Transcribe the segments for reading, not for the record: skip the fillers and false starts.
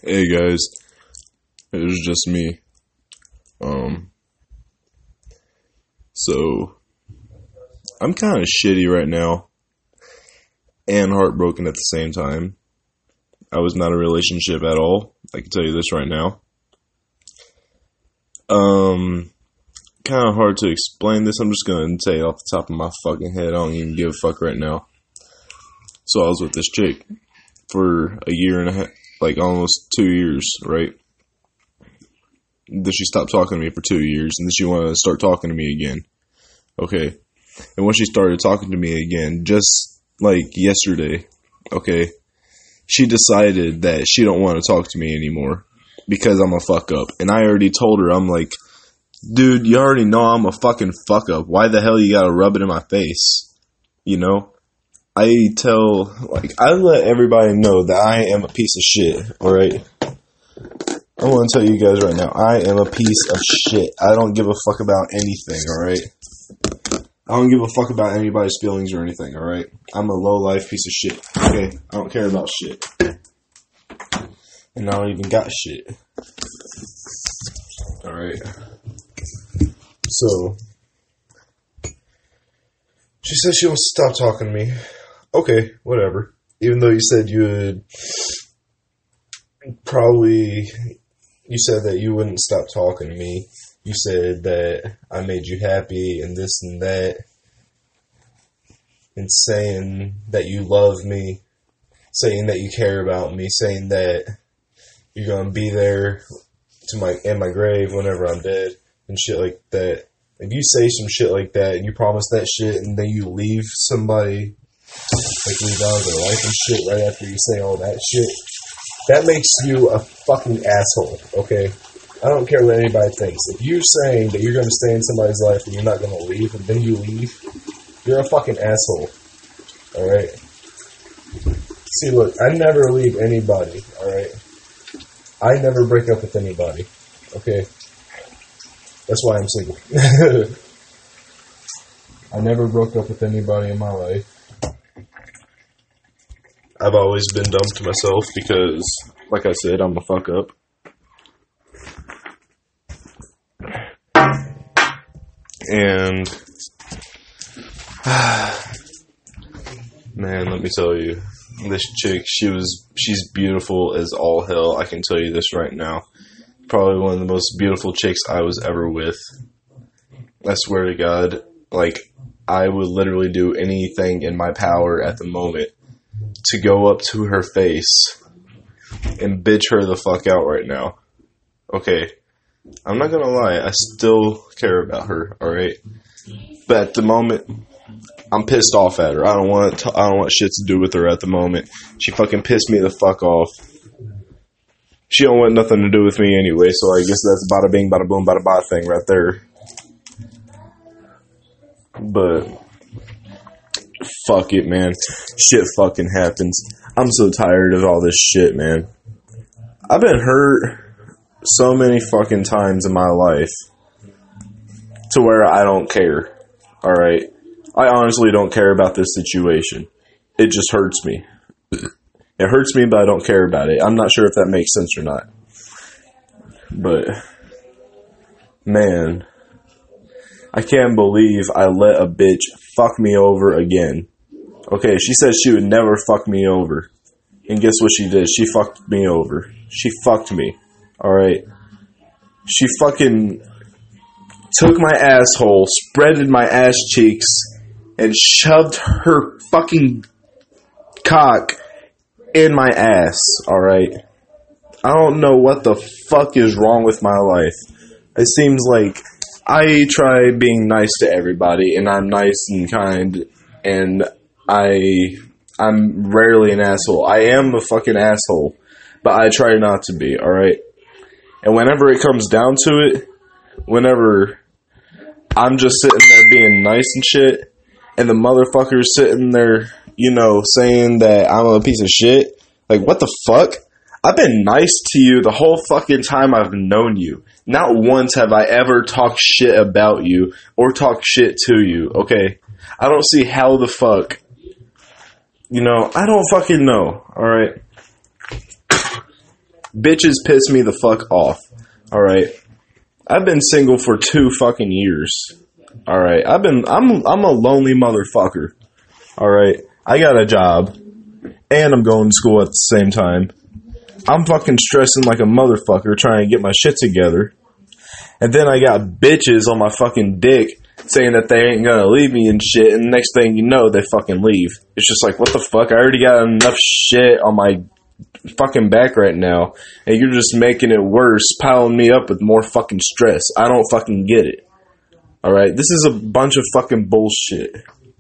Hey guys, it was just me. So I'm kind of shitty right now and heartbroken at the same time. I was not in a relationship at all. I can tell you this right now. Kind of hard to explain this. I'm just gonna tell you off the top of my fucking head. I don't even give a fuck right now. So I was with this chick for a year and a half, like almost 2 years, right? Then she stopped talking to me for 2 years, and then she wanted to start talking to me again. Okay. And when she started talking to me again, just like yesterday, okay, she decided that she don't want to talk to me anymore because I'm a fuck up. And I already told her, I'm like, dude, you already know I'm a fucking fuck up. Why the hell you gotta rub it in my face? You know? I let everybody know that I am a piece of shit, alright? I want to tell you guys right now, I am a piece of shit. I don't give a fuck about anything, alright? I don't give a fuck about anybody's feelings or anything, alright? I'm a low-life piece of shit, okay? I don't care about shit. And I don't even got shit. Alright? So, she said she wants to stop talking to me. Okay, whatever. Even though you said you would you said that you wouldn't stop talking to me. You said that I made you happy and this and that. And saying that you love me. Saying that you care about me. Saying that you're going to be there in my grave whenever I'm dead. And shit like that. If you say some shit like that and you promise that shit and then you leave somebody, like leave out of their life and shit right after you say all that shit, that makes you a fucking asshole, okay? I don't care what anybody thinks. If you're saying that you're going to stay in somebody's life and you're not going to leave and then you leave, you're a fucking asshole, alright? See, look, I never leave anybody, alright? I never break up with anybody, okay? That's why I'm single. I never broke up with anybody in my life. I've always been dumb to myself because, like I said, I'm a fuck up. And, man, let me tell you, this chick, she's beautiful as all hell. I can tell you this right now. Probably one of the most beautiful chicks I was ever with. I swear to God, like, I would literally do anything in my power at the moment to go up to her face and bitch her the fuck out right now. Okay, I'm not gonna lie, I still care about her, alright? But at the moment, I'm pissed off at her. I don't want shit to do with her at the moment. She fucking pissed me the fuck off. She don't want nothing to do with me anyway, so I guess that's bada bing, bada boom, bada ba thing right there. But fuck it, man. Shit fucking happens. I'm so tired of all this shit, man. I've been hurt so many fucking times in my life to where I don't care. Alright? I honestly don't care about this situation. It just hurts me. It hurts me, but I don't care about it. I'm not sure if that makes sense or not. But, man, I can't believe I let a bitch fuck me over again. Okay, she said she would never fuck me over. And guess what she did? She fucked me over. She fucked me. Alright? She fucking took my asshole, spreaded my ass cheeks, and shoved her fucking cock in my ass, alright? I don't know what the fuck is wrong with my life. It seems like I try being nice to everybody, and I'm nice and kind, and I'm rarely an asshole. I am a fucking asshole, but I try not to be, alright? And whenever it comes down to it, whenever I'm just sitting there being nice and shit, and the motherfucker's sitting there, you know, saying that I'm a piece of shit. Like, what the fuck? I've been nice to you the whole fucking time I've known you. Not once have I ever talked shit about you or talked shit to you, okay? I don't see how the fuck. You know, I don't fucking know, alright? Bitches piss me the fuck off. Alright? I've been single for 2 fucking years. Alright? I'm a lonely motherfucker. Alright? I got a job. And I'm going to school at the same time. I'm fucking stressing like a motherfucker trying to get my shit together. And then I got bitches on my fucking dick saying that they ain't gonna leave me and shit, and the next thing you know, they fucking leave. It's just like, what the fuck? I already got enough shit on my fucking back right now, and you're just making it worse, piling me up with more fucking stress. I don't fucking get it. Alright? This is a bunch of fucking bullshit.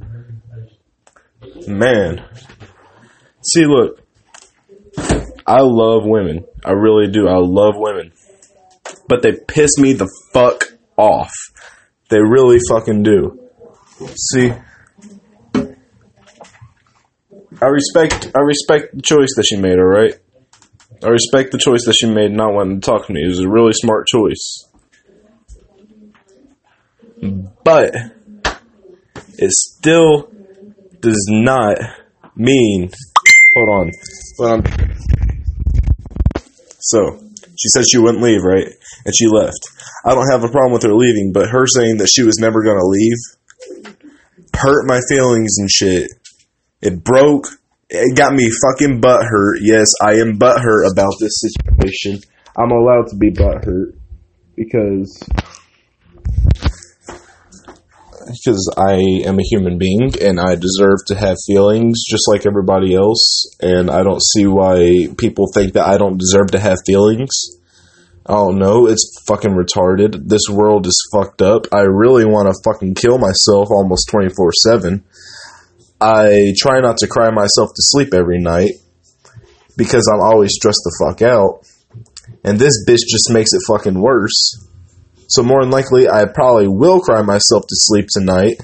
Man. See, look. I love women. I really do. I love women. But they piss me the fuck off. They really fucking do. See? I respect the choice that she made, alright? I respect the choice that she made not wanting to talk to me. It was a really smart choice. But it still does not mean... Hold on. So, she said she wouldn't leave, right? And she left. I don't have a problem with her leaving, but her saying that she was never going to leave hurt my feelings and shit. It broke. It got me fucking butthurt. Yes, I am butthurt about this situation. I'm allowed to be butthurt because I am a human being and I deserve to have feelings just like everybody else, and I don't see why people think that I don't deserve to have feelings. I don't know, it's fucking retarded. This world is fucked up. I really want to fucking kill myself almost 24/7. I try not to cry myself to sleep every night because I'm always stressed the fuck out, and this bitch just makes it fucking worse. So more than likely, I probably will cry myself to sleep tonight.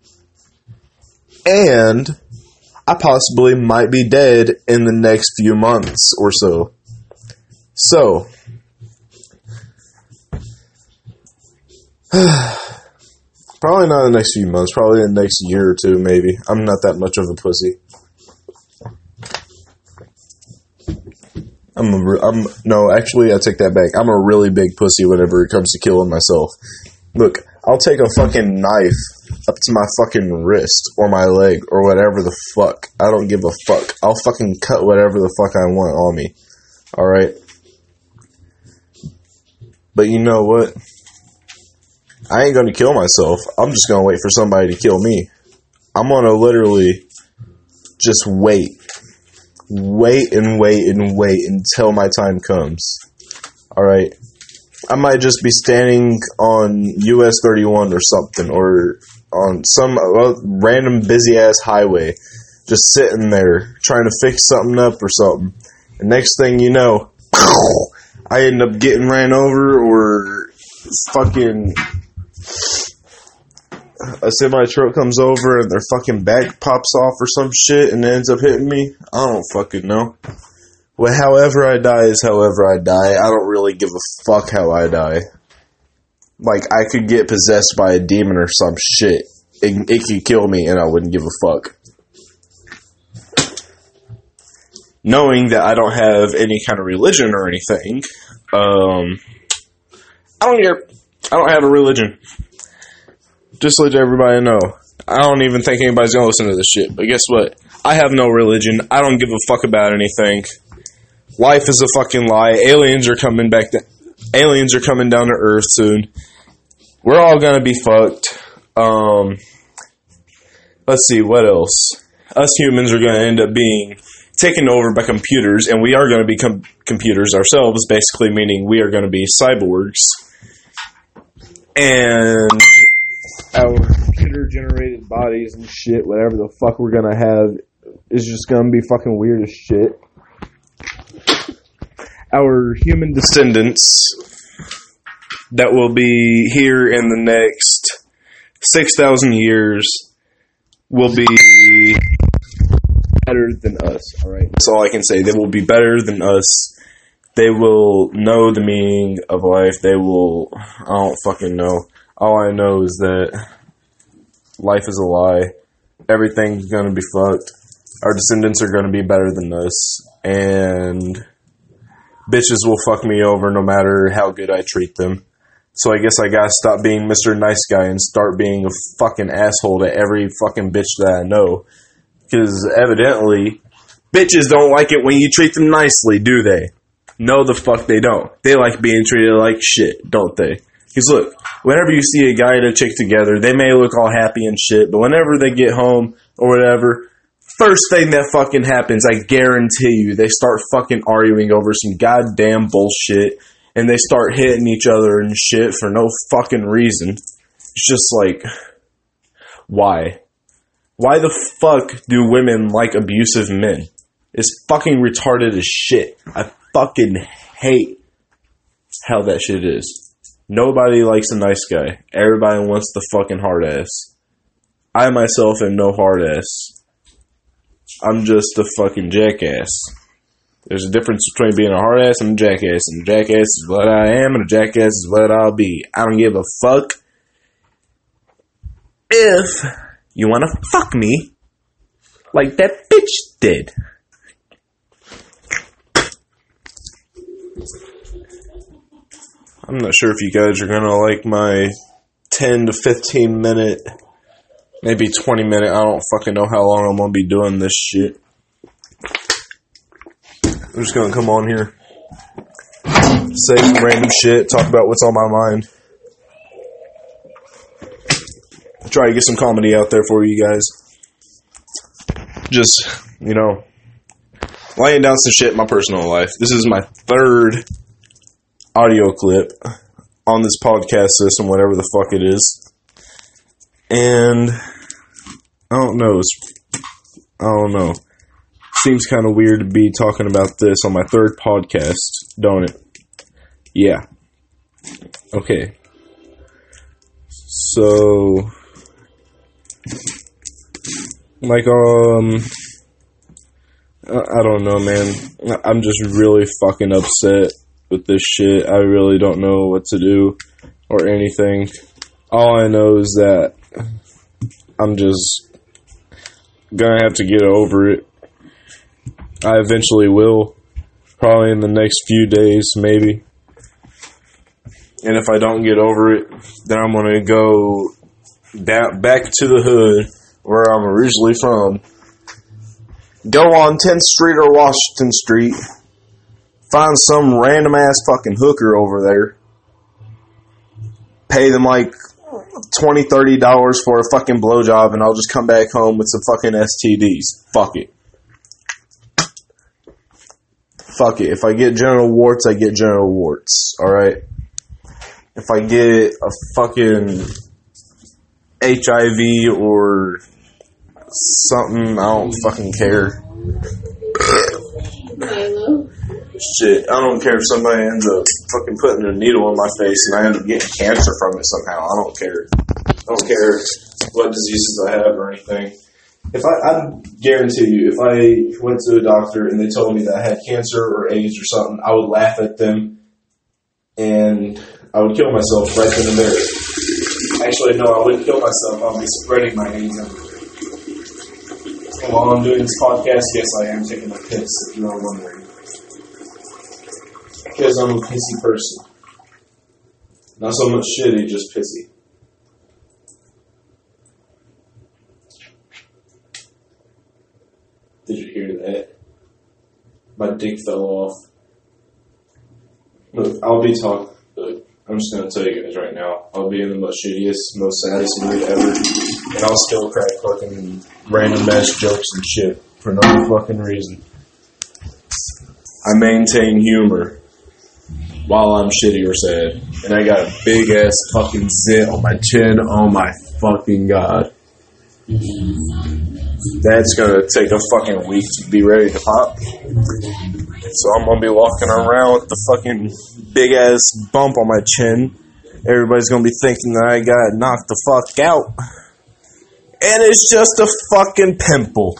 And I possibly might be dead in the next few months or so. So, probably not in the next few months. Probably in the next year or two, maybe. I'm not that much of a pussy. No, actually, I take that back. I'm a really big pussy whenever it comes to killing myself. Look, I'll take a fucking knife up to my fucking wrist or my leg or whatever the fuck. I don't give a fuck. I'll fucking cut whatever the fuck I want on me. Alright? But you know what? I ain't gonna kill myself. I'm just gonna wait for somebody to kill me. I'm gonna literally just wait. Wait until my time comes. Alright? I might just be standing on US 31 or something, or on some random busy ass highway, just sitting there trying to fix something up or something. And next thing you know, I end up getting ran over, or fucking a semi-truck comes over and their fucking back pops off or some shit and ends up hitting me. I don't fucking know. Well, however I die is however I die. I don't really give a fuck how I die. Like, I could get possessed by a demon or some shit. It could kill me and I wouldn't give a fuck. Knowing that I don't have any kind of religion or anything, I don't care. I don't have a religion. Just to let everybody know. I don't even think anybody's gonna listen to this shit. But guess what? I have no religion. I don't give a fuck about anything. Life is a fucking lie. Aliens are coming down to Earth soon. We're all gonna be fucked. Let's see, what else? Us humans are gonna end up being taken over by computers, and we are gonna become computers ourselves, basically meaning we are gonna be cyborgs. And our computer-generated bodies and shit, whatever the fuck we're gonna have, is just gonna be fucking weird as shit. Our human descendants that will be here in the next 6,000 years will be better than us, alright? That's all I can say. They will be better than us. They will know the meaning of life. They will... I don't fucking know. All I know is that life is a lie. Everything's gonna be fucked. Our descendants are gonna be better than us. And bitches will fuck me over no matter how good I treat them. So I guess I gotta stop being Mr. Nice Guy and start being a fucking asshole to every fucking bitch that I know. Because evidently, bitches don't like it when you treat them nicely, do they? No, the fuck they don't. They like being treated like shit, don't they? Because look, whenever you see a guy and a chick together, they may look all happy and shit, but whenever they get home or whatever, first thing that fucking happens, I guarantee you, they start fucking arguing over some goddamn bullshit, and they start hitting each other and shit for no fucking reason. It's just like, why? Why the fuck do women like abusive men? It's fucking retarded as shit. I fucking hate how that shit is. Nobody likes a nice guy. Everybody wants the fucking hard ass. I myself am no hard ass. I'm just a fucking jackass. There's a difference between being a hard ass and a jackass. And a jackass is what I am, and a jackass is what I'll be. I don't give a fuck if you want to fuck me like that bitch did. I'm not sure if you guys are gonna like my 10 to 15 minute, maybe 20 minute, I don't fucking know how long I'm gonna be doing this shit. I'm just gonna come on here, say some random shit, talk about what's on my mind. Try to get some comedy out there for you guys. Just, laying down some shit in my personal life. This is my third audio clip on this podcast system, whatever the fuck it is. And I don't know. Seems kind of weird to be talking about this on my third podcast, don't it? Yeah. Okay. So, I don't know, man. I'm just really fucking upset with this shit. I really don't know what to do or anything. All I know is that I'm just gonna have to get over it. I eventually will. Probably in the next few days, maybe. And if I don't get over it, then I'm gonna go back to the hood where I'm originally from. Go on 10th Street or Washington Street. Find some random ass fucking hooker over there. Pay them like $20, $30 for a fucking blowjob, and I'll just come back home with some fucking STDs. Fuck it. Fuck it. If I get genital warts, I get genital warts. Alright? If I get a fucking HIV or something, I don't fucking care. Shit, I don't care if somebody ends up fucking putting a needle in my face and I end up getting cancer from it somehow. I don't care. I don't care what diseases I have or anything. I guarantee you, if I went to a doctor and they told me that I had cancer or AIDS or something, I would laugh at them and I would kill myself right then and there. Actually, no, I wouldn't kill myself. I'll be spreading my AIDS everywhere. And while I'm doing this podcast, yes, I am taking a piss, if you are wondering. Because I'm a pissy person. Not so much shitty, just pissy. Did you hear that? My dick fell off. Look, I'm just going to tell you guys right now. I'll be in the most shittiest, most saddest mood ever. And I'll still crack fucking random ass jokes and shit. For no fucking reason. I maintain humor while I'm shitty or sad. And I got a big ass fucking zit on my chin. Oh my fucking god. That's gonna take a fucking week to be ready to pop. So I'm gonna be walking around with the fucking big ass bump on my chin. Everybody's gonna be thinking that I got knocked the fuck out. And it's just a fucking pimple.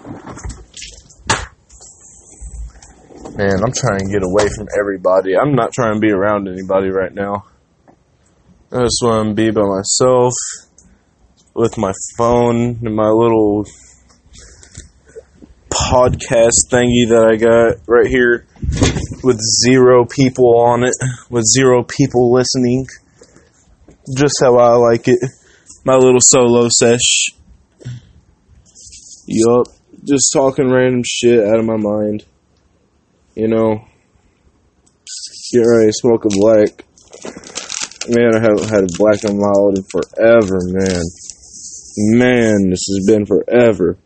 Man, I'm trying to get away from everybody. I'm not trying to be around anybody right now. I just want to be by myself with my phone and my little podcast thingy that I got right here with 0 people on it, with 0 people listening. Just how I like it. My little solo sesh. Yup. Just talking random shit out of my mind. You know. Get ready to smoke a black. Man, I haven't had a black and mild in forever, man. Man, this has been forever.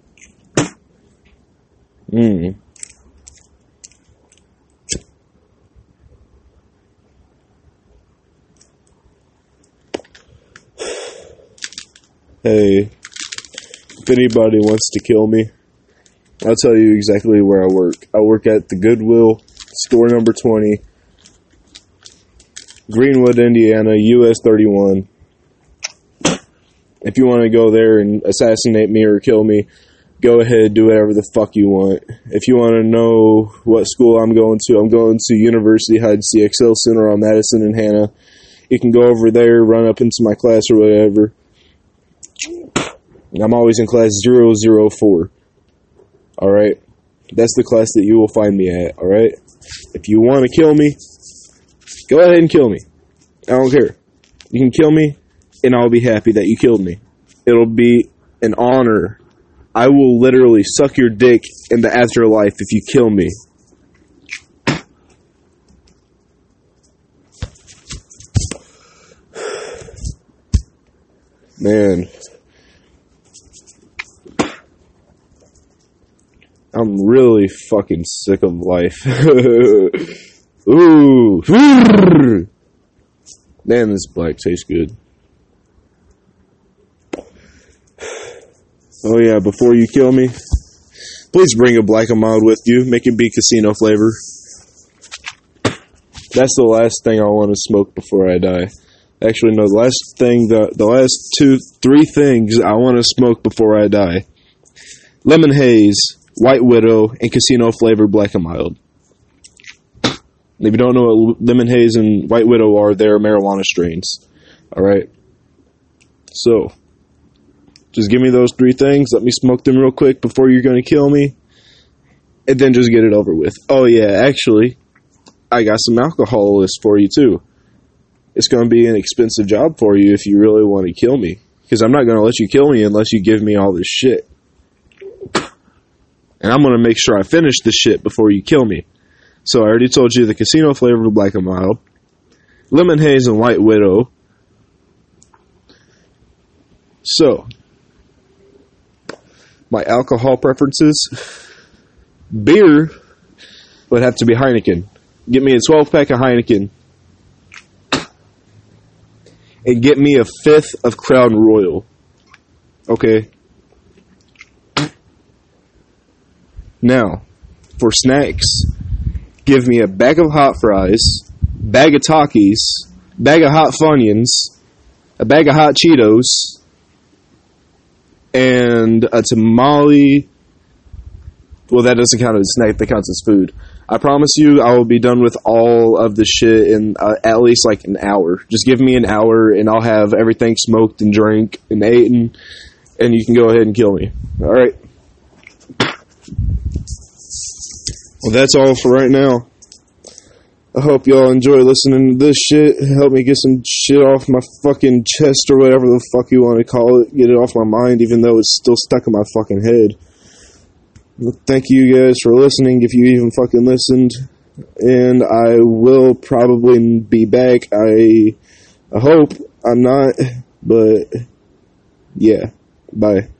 Hey, if anybody wants to kill me, I'll tell you exactly where I work. I work at the Goodwill, store number 20, Greenwood, Indiana, US 31. If you want to go there and assassinate me or kill me, go ahead, do whatever the fuck you want. If you want to know what school I'm going to University Heights, the Excel Center on Madison and Hannah. You can go over there, run up into my class or whatever. I'm always in class 004. Alright? That's the class that you will find me at, alright? If you want to kill me, go ahead and kill me. I don't care. You can kill me, and I'll be happy that you killed me. It'll be an honor. I will literally suck your dick in the afterlife if you kill me. Man. I'm really fucking sick of life. Ooh. Damn, this black tastes good. Oh yeah, before you kill me, please bring a black and mild with you. Make it be casino flavor. That's the last thing I want to smoke before I die. Actually, no, the last 3 things I want to smoke before I die. Lemon haze, White Widow, and casino flavor black and mild. If you don't know what lemon haze and White Widow are, they're marijuana strains. Alright? So, just give me those 3 things. Let me smoke them real quick before you're going to kill me. And then just get it over with. Oh yeah, actually, I got some alcohol list for you too. It's going to be an expensive job for you if you really want to kill me. Because I'm not going to let you kill me unless you give me all this shit. And I'm going to make sure I finish this shit before you kill me. So I already told you the casino flavor black and mild, lemon haze and White Widow. So, my alcohol preferences, beer would have to be Heineken. Get me a 12-pack of Heineken. And get me a 5th of Crown Royal. Okay? Now, for snacks, give me a bag of hot fries, bag of Takis, bag of hot Funyuns, a bag of hot Cheetos, and a tamale. Well, that doesn't count as a snack, that counts as food. I promise you I will be done with all of the shit in at least like an hour. Just give me an hour and I'll have everything smoked and drank and eaten, and you can go ahead and kill me. Alright. Well, that's all for right now. I hope y'all enjoy listening to this shit. Help me get some shit off my fucking chest or whatever the fuck you want to call it. Get it off my mind even though it's still stuck in my fucking head. Thank you guys for listening, if you even fucking listened. And I will probably be back. I hope I'm not, but yeah. Bye.